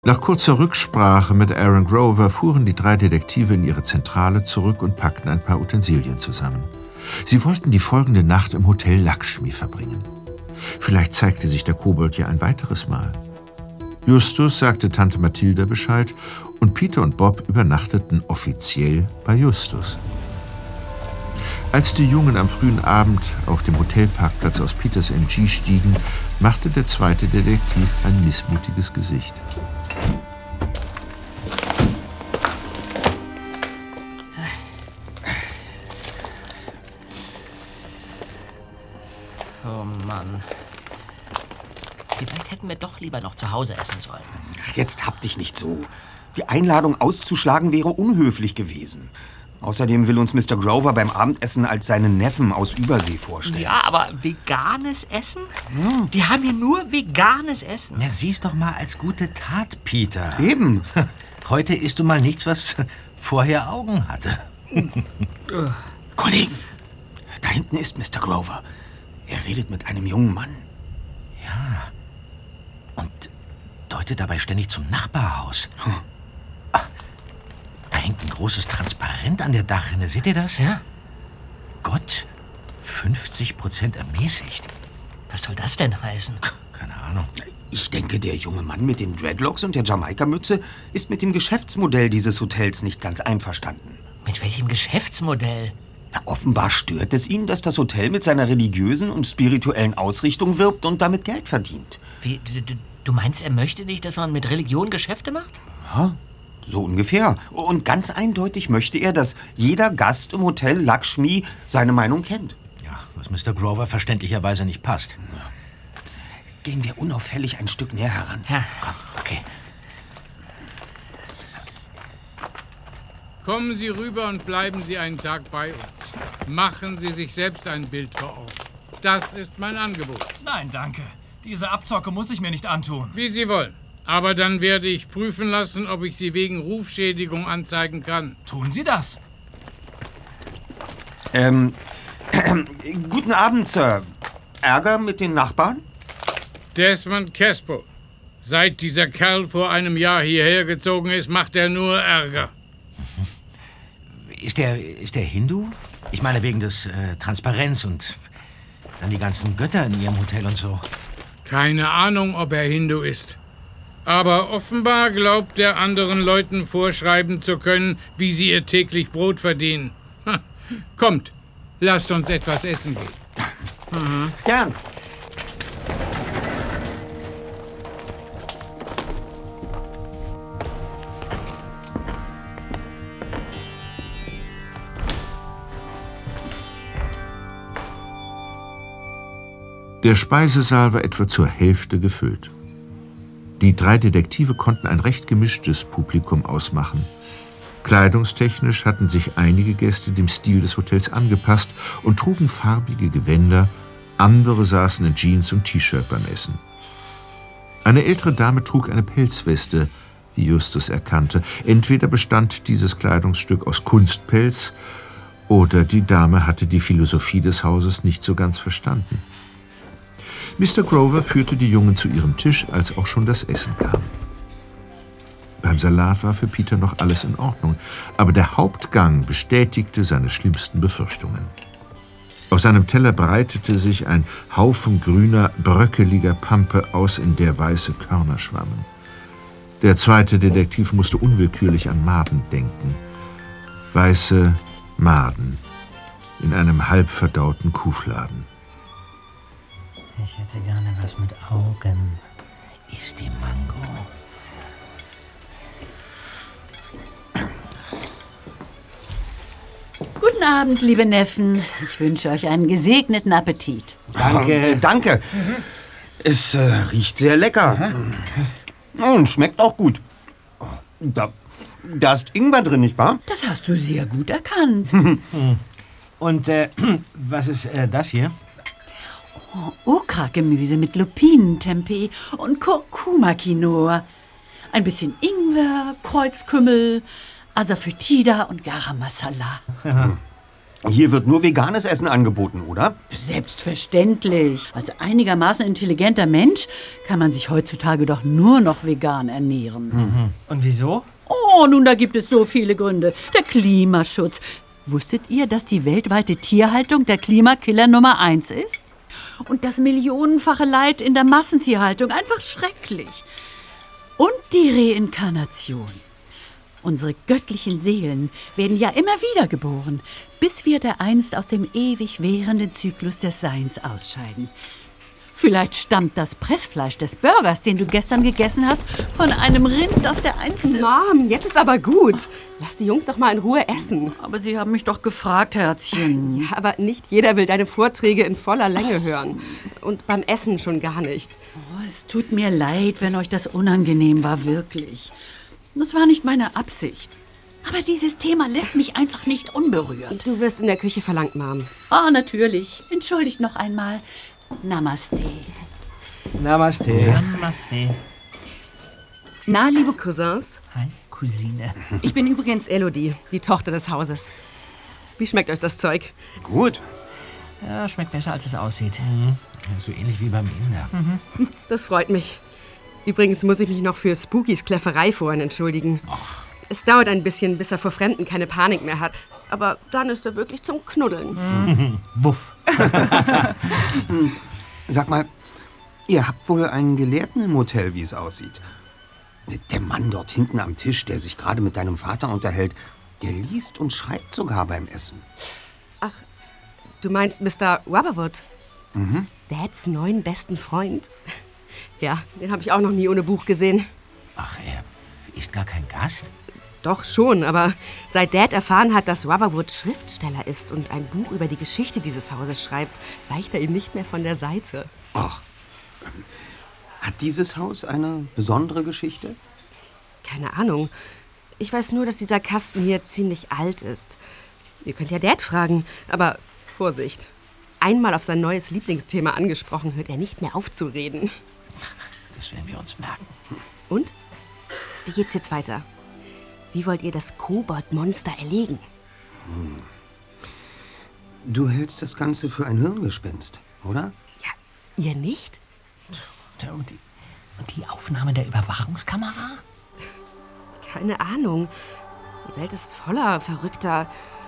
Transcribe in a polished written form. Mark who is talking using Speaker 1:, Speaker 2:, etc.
Speaker 1: Nach kurzer Rücksprache mit Aaron Grover fuhren die 3 Detektive in ihre Zentrale zurück und packten ein paar Utensilien zusammen. Sie wollten die folgende Nacht im Hotel Lakshmi verbringen. Vielleicht zeigte sich der Kobold ja ein weiteres Mal. Justus sagte Tante Mathilda Bescheid und Peter und Bob übernachteten offiziell bei Justus. Als die Jungen am frühen Abend auf dem Hotelparkplatz aus Peters MG stiegen, machte der 2. Detektiv ein missmutiges Gesicht.
Speaker 2: Oh Mann. Vielleicht hätten wir doch lieber noch zu Hause essen sollen.
Speaker 3: Ach, jetzt hab dich nicht so. Die Einladung auszuschlagen wäre unhöflich gewesen. Außerdem will uns Mr. Grover beim Abendessen als seinen Neffen aus Übersee vorstellen.
Speaker 2: Ja, aber veganes Essen? Ja. Die haben hier nur veganes Essen.
Speaker 4: Na, sieh's doch mal als gute Tat, Peter.
Speaker 3: Eben.
Speaker 4: Heute isst du mal nichts, was vorher Augen hatte.
Speaker 3: Kollegen, da hinten ist Mr. Grover. Er redet mit einem jungen Mann.
Speaker 4: Ja. Und deutet dabei ständig zum Nachbarhaus. Da hängt ein großes Transparent an der Dachrinne. Seht ihr das?
Speaker 2: Ja.
Speaker 4: Gott, 50% ermäßigt.
Speaker 2: Was soll das denn heißen?
Speaker 4: Keine Ahnung.
Speaker 3: Ich denke, der junge Mann mit den Dreadlocks und der Jamaika-Mütze ist mit dem Geschäftsmodell dieses Hotels nicht ganz einverstanden.
Speaker 2: Mit welchem Geschäftsmodell?
Speaker 3: Na, offenbar stört es ihn, dass das Hotel mit seiner religiösen und spirituellen Ausrichtung wirbt und damit Geld verdient.
Speaker 2: Wie, du meinst, er möchte nicht, dass man mit Religion Geschäfte macht?
Speaker 3: Ja, so ungefähr. Und ganz eindeutig möchte er, dass jeder Gast im Hotel Lakshmi seine Meinung kennt.
Speaker 4: Ja, was Mr. Grover verständlicherweise nicht passt.
Speaker 3: Ja. Gehen wir unauffällig ein Stück näher heran.
Speaker 2: Ja.
Speaker 3: Kommt, okay.
Speaker 5: Kommen Sie rüber und bleiben Sie einen Tag bei uns. Machen Sie sich selbst ein Bild vor Augen. Das ist mein Angebot.
Speaker 6: Nein, danke. Diese Abzocke muss ich mir nicht antun.
Speaker 5: Wie Sie wollen. Aber dann werde ich prüfen lassen, ob ich Sie wegen Rufschädigung anzeigen kann.
Speaker 6: Tun Sie das.
Speaker 3: Guten Abend, Sir. Ärger mit den Nachbarn?
Speaker 5: Desmond Caspo. Seit dieser Kerl vor einem Jahr hierher gezogen ist, macht er nur Ärger.
Speaker 4: Ist der Hindu? Ich meine wegen des Transparenz und dann die ganzen Götter in Ihrem Hotel und so.
Speaker 5: Keine Ahnung, ob er Hindu ist. Aber offenbar glaubt er, anderen Leuten vorschreiben zu können, wie sie ihr täglich Brot verdienen. Kommt, lasst uns etwas essen gehen.
Speaker 3: Gern.
Speaker 1: Der Speisesaal war etwa zur Hälfte gefüllt. Die 3 Detektive konnten ein recht gemischtes Publikum ausmachen. Kleidungstechnisch hatten sich einige Gäste dem Stil des Hotels angepasst und trugen farbige Gewänder, andere saßen in Jeans und T-Shirt beim Essen. Eine ältere Dame trug eine Pelzweste, die Justus erkannte. Entweder bestand dieses Kleidungsstück aus Kunstpelz oder die Dame hatte die Philosophie des Hauses nicht so ganz verstanden. Mr. Grover führte die Jungen zu ihrem Tisch, als auch schon das Essen kam. Beim Salat war für Peter noch alles in Ordnung, aber der Hauptgang bestätigte seine schlimmsten Befürchtungen. Auf seinem Teller breitete sich ein Haufen grüner, bröckeliger Pampe aus, in der weiße Körner schwammen. Der 2. Detektiv musste unwillkürlich an Maden denken. Weiße Maden in einem halbverdauten Kuhfladen.
Speaker 2: Ich hätte gerne was mit Augen.
Speaker 4: Ist die Mango.
Speaker 7: Guten Abend, liebe Neffen. Ich wünsche euch einen gesegneten Appetit.
Speaker 3: Danke. Danke. Es riecht sehr lecker. Und schmeckt auch gut. Da ist Ingwer drin, nicht wahr?
Speaker 7: Das hast du sehr gut erkannt.
Speaker 4: Und was ist das hier?
Speaker 7: Okra-Gemüse mit Lupinentempeh und Kurkuma-Quinoa. Ein bisschen Ingwer, Kreuzkümmel, Asafoetida und Garam Masala.
Speaker 3: Hier wird nur veganes Essen angeboten, oder?
Speaker 7: Selbstverständlich. Als einigermaßen intelligenter Mensch kann man sich heutzutage doch nur noch vegan ernähren.
Speaker 2: Und wieso?
Speaker 7: Oh, nun, da gibt es so viele Gründe. Der Klimaschutz. Wusstet ihr, dass die weltweite Tierhaltung der Klimakiller Nummer 1 ist? Und das millionenfache Leid in der Massentierhaltung, einfach schrecklich. Und die Reinkarnation. Unsere göttlichen Seelen werden ja immer wieder geboren, bis wir dereinst aus dem ewig währenden Zyklus des Seins ausscheiden. Vielleicht stammt das Pressfleisch des Burgers, den du gestern gegessen hast, von einem Rind, das dereinst...
Speaker 8: Mom, jetzt ist aber gut. Lass die Jungs doch mal in Ruhe essen.
Speaker 7: Aber sie haben mich doch gefragt, Herzchen.
Speaker 8: Ja, aber nicht jeder will deine Vorträge in voller Länge hören. Und beim Essen schon gar nicht.
Speaker 7: Oh, es tut mir leid, wenn euch das unangenehm war, wirklich. Das war nicht meine Absicht. Aber dieses Thema lässt mich einfach nicht unberührt.
Speaker 8: Du wirst in der Küche verlangt, Mom.
Speaker 7: Ah, natürlich. Entschuldigt noch einmal. Namaste.
Speaker 4: Namaste.
Speaker 2: Namaste.
Speaker 8: Na, liebe Cousins,
Speaker 2: Hi, Cousine.
Speaker 8: ich bin übrigens Elodie, die Tochter des Hauses. Wie schmeckt euch das Zeug?
Speaker 3: Gut.
Speaker 2: Ja, schmeckt besser, als es aussieht.
Speaker 4: So ähnlich wie beim Inder.
Speaker 8: Das freut mich. Übrigens muss ich mich noch für Spookys Kläfferei vorhin entschuldigen. Es dauert ein bisschen, bis er vor Fremden keine Panik mehr hat. Aber dann ist er wirklich zum Knuddeln.
Speaker 2: Wuff.
Speaker 3: Sag mal, ihr habt wohl einen Gelehrten im Hotel, wie es aussieht. Der Mann dort hinten am Tisch, der sich gerade mit deinem Vater unterhält, der liest und schreibt sogar beim Essen.
Speaker 8: Du meinst Mr. Rubberwood? Dads neuen besten Freund? Ja, den habe ich auch noch nie ohne Buch gesehen.
Speaker 4: Ach, er ist gar kein Gast?
Speaker 8: Doch schon, aber seit Dad erfahren hat, dass Rubberwood Schriftsteller ist und ein Buch über die Geschichte dieses Hauses schreibt, weicht er ihm nicht mehr von der Seite.
Speaker 3: Ach, hat dieses Haus eine besondere Geschichte?
Speaker 8: Keine Ahnung. Ich weiß nur, dass dieser Kasten hier ziemlich alt ist. Ihr könnt ja Dad fragen, aber Vorsicht. Einmal auf sein neues Lieblingsthema angesprochen, hört er nicht mehr auf zu reden.
Speaker 4: Das werden wir uns merken.
Speaker 8: Und? Wie geht's jetzt weiter? Wie wollt ihr das Kobold-Monster erlegen?
Speaker 3: Du hältst das Ganze für ein Hirngespinst, oder?
Speaker 8: Ja, ihr nicht?
Speaker 2: Und die Aufnahme der Überwachungskamera?
Speaker 8: Keine Ahnung. Die Welt ist voller verrückter,